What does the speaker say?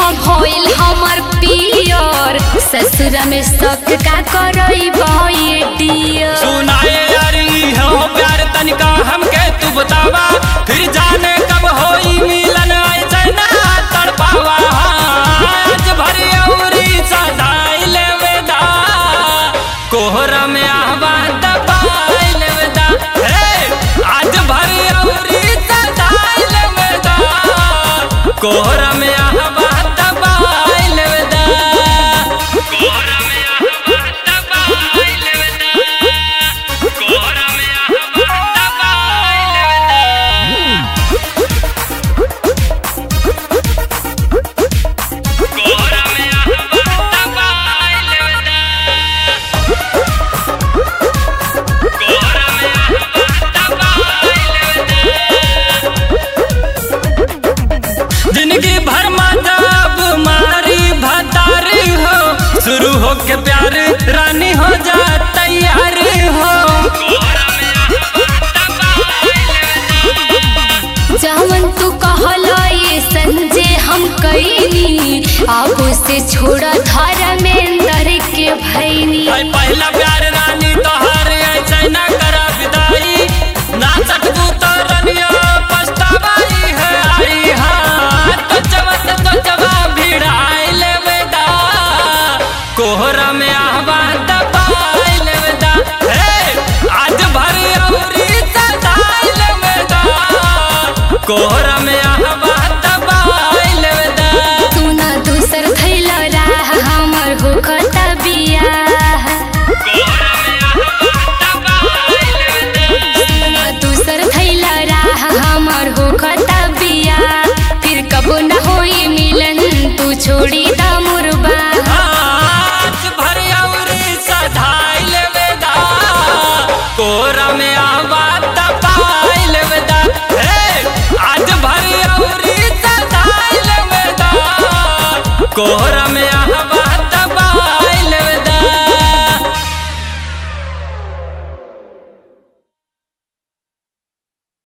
भइल हमर पियर ससुर में शक का करई भई डियर। सुनाए यारी हो प्यार तनिका हमके तू बतावा, फिर जाने कब होई मिलन ऐसे ना तड़पावा। आज भरी औरी सदाई लेवेदा, कोहरा में आवा दबाई लेवेदा। आज भरी औरी सदाई लेवेदा, कोहरा में आवा दबाई लेवेदा। कोहरा में आवा दबाई लेवेदा, कोहरा में आवा दबाई लेवेदा। कोहरा में आवा दबाई लेवेदा, कोहरा में आवा दबाई लेवेदा। जिंदगी भर जब मारी भतारी हो, शुरू हो के प्यार रानी हो जा तैयार हो। जवन तू कहला ये संजय हम कईनी, आपो से छोड़ा धर्मेंद्र के भैनी। पहला प्यार रानी तोहार ऐसे ना करा विदाई, ना सकबू तो रनिया पछतावाई है आई। हाँ तो जवा भिड़ाई लेवेदा, कोहरा में आवा दबाई लेवेदा। आज भरी औरी सदाई लेवेदा, कोहरा में